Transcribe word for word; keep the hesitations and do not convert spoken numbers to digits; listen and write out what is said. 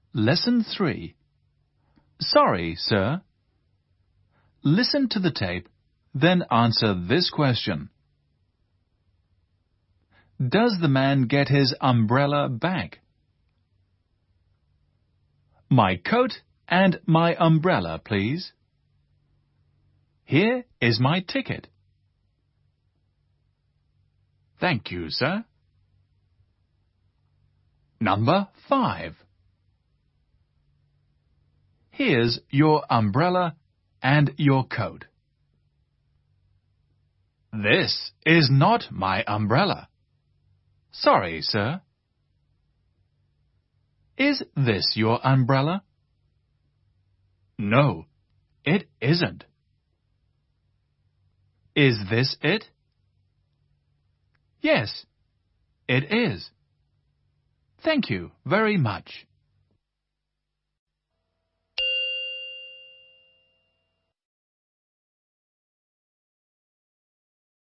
Lesson three. Sorry, sir. Listen to the tape, then answer this question. Does the man get his umbrella back? My coat and my umbrella, please. Here is my ticket. Thank you, sir. Number five. Here's your umbrella and your coat. This is not my umbrella. Sorry, sir. Is this your umbrella? No, it isn't. Is this it? Yes, it is. Thank you very much.